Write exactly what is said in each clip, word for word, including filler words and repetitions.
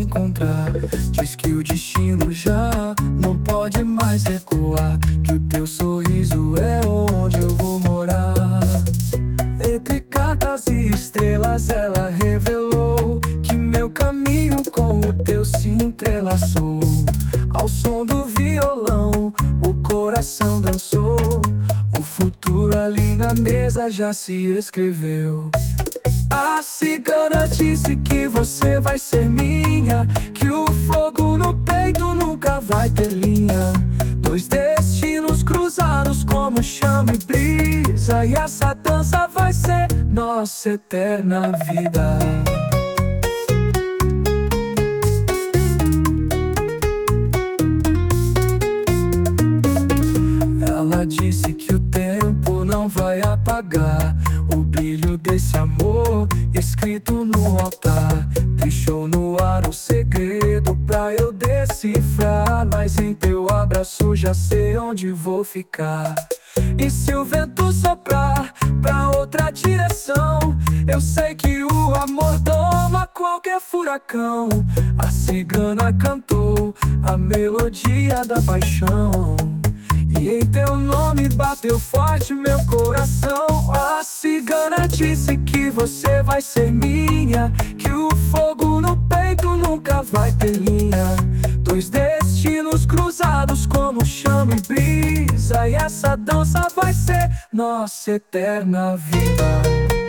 encontrar. Diz que o destino já não pode mais recuar, que o teu sorriso é onde eu vou morar. Entre cartas e estrelas ela revelou que meu caminho com o teu se entrelaçou. Ao som do violão o coração dançou, o futuro ali na mesa já se escreveu. A cigana disse que você vai ser minha, que o fogo no peito nunca vai ter linha. Dois destinos cruzados como chama e brisa, e essa dança vai ser nossa eterna vida. Ela disse que o tempo não vai apagar o brilho desse amor escrito no altar. Deixou no ar um segredo pra eu decifrar, mas em teu abraço já sei onde vou ficar. E se o vento soprar pra outra direção, eu sei que o amor toma qualquer furacão. A cigana cantou a melodia da paixão, e em teu nome bateu forte meu coração. A cigana disse que você vai ser minha, que o fogo no peito nunca vai ter linha. Dois destinos cruzados como chama e brisa, e essa dança vai ser nossa eterna vida.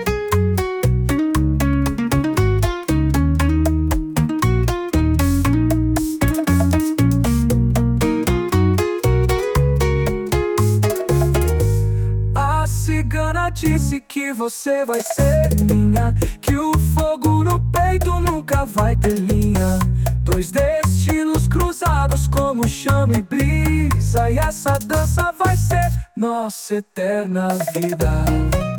Cigana disse que você vai ser minha, que o fogo no peito nunca vai ter linha. Dois destinos cruzados como chama e brisa, e essa dança vai ser nossa eterna vida.